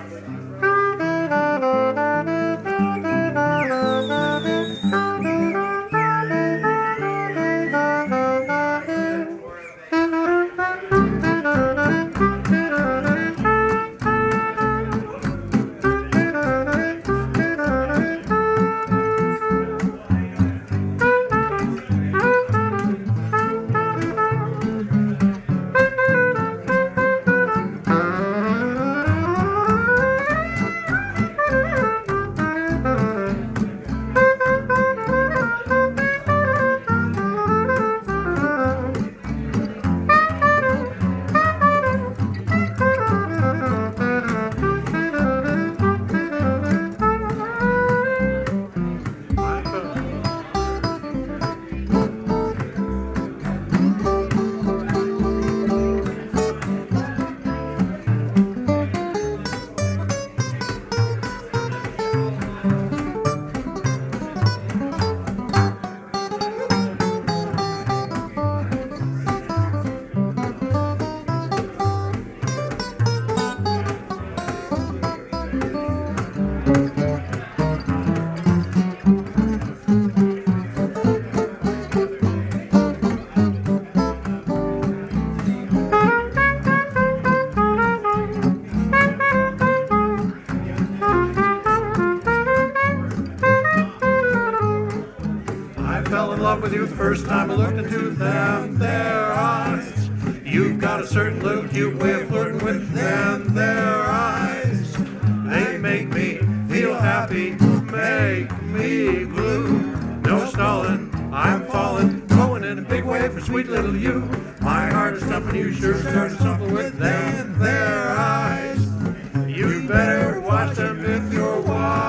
Fell in love with you the first time I looked into them, their eyes. You've got a certain little cute way of flirting with them, their eyes. They make me feel happy, make me blue. No stalling, I'm falling, going in a big way for sweet little you. My heart is thumping, you sure started something with them, their eyes. You better watch them if you're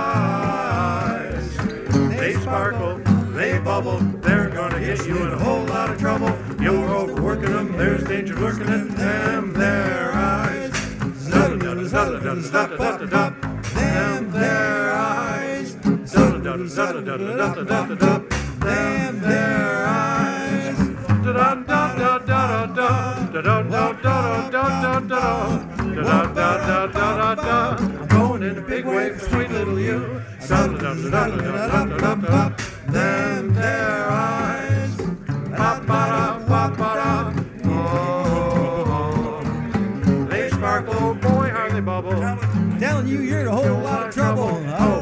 wise. They sparkle, they bubble, they're gonna get you in a whole lot of trouble. You're overworking them, there's danger lurking in them, their eyes. Them, their eyes. Them, their eyes. I'm going in a big way for sweet little you. Them, their eyes. Oh, they sparkle, boy, how they bubble. Telling you you're in a whole lot of trouble. Oh.